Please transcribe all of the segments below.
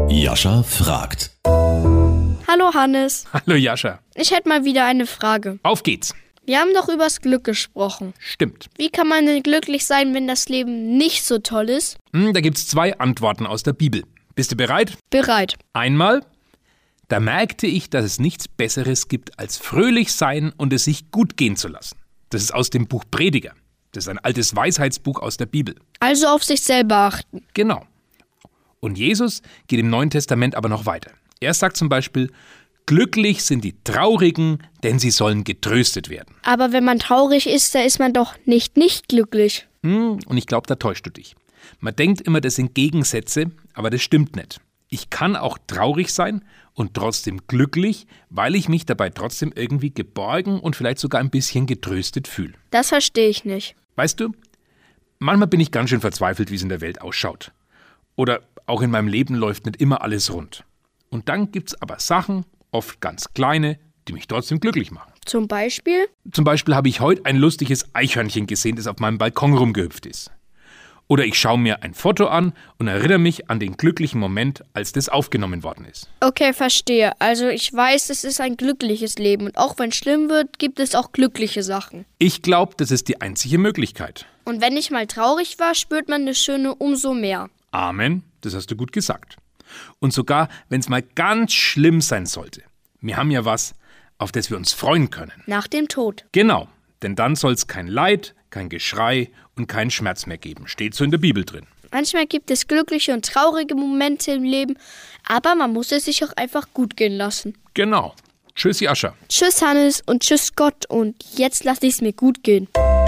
Jascha fragt. Hallo Hannes, Hallo Jascha. ich hätte mal wieder eine Frage. Auf geht's. Wir haben doch übers Glück gesprochen. Stimmt. Wie kann man denn glücklich sein, wenn das Leben nicht so toll ist? Da gibt's 2 Antworten aus der Bibel. Bist du bereit? Bereit. Einmal, da merkte ich, dass es nichts Besseres gibt, als fröhlich sein und es sich gut gehen zu lassen. Das ist aus dem Buch Prediger. Das ist ein altes Weisheitsbuch aus der Bibel. Also auf sich selber achten. Genau. Und Jesus geht im Neuen Testament aber noch weiter. Er sagt zum Beispiel, glücklich sind die Traurigen, denn sie sollen getröstet werden. Aber wenn man traurig ist, da ist man doch nicht glücklich. Und ich glaube, da täuschst du dich. Man denkt immer, das sind Gegensätze, aber das stimmt nicht. Ich kann auch traurig sein und trotzdem glücklich, weil ich mich dabei trotzdem irgendwie geborgen und vielleicht sogar ein bisschen getröstet fühle. Das verstehe ich nicht. Weißt du, manchmal bin ich ganz schön verzweifelt, wie es in der Welt ausschaut. Oder auch in meinem Leben läuft nicht immer alles rund. Und dann gibt's aber Sachen, oft ganz kleine, die mich trotzdem glücklich machen. Zum Beispiel? Zum Beispiel habe ich heute ein lustiges Eichhörnchen gesehen, das auf meinem Balkon rumgehüpft ist. Oder ich schaue mir ein Foto an und erinnere mich an den glücklichen Moment, als das aufgenommen worden ist. Okay, verstehe. Also ich weiß, es ist ein glückliches Leben. Und auch wenn es schlimm wird, gibt es auch glückliche Sachen. Ich glaube, das ist die einzige Möglichkeit. Und wenn ich mal traurig war, spürt man das Schöne umso mehr. Amen, das hast du gut gesagt. Und sogar, wenn es mal ganz schlimm sein sollte. Wir haben ja was, auf das wir uns freuen können. Nach dem Tod. Genau, denn dann soll es kein Leid, kein Geschrei und keinen Schmerz mehr geben. Steht so in der Bibel drin. Manchmal gibt es glückliche und traurige Momente im Leben, aber man muss es sich auch einfach gut gehen lassen. Genau. Tschüss, Jascha. Tschüss Hannes und tschüss Gott und jetzt lasse ich es mir gut gehen.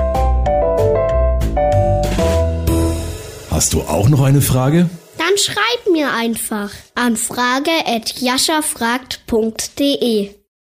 Hast du auch noch eine Frage? Dann schreib mir einfach an frage@jaschafragt.de.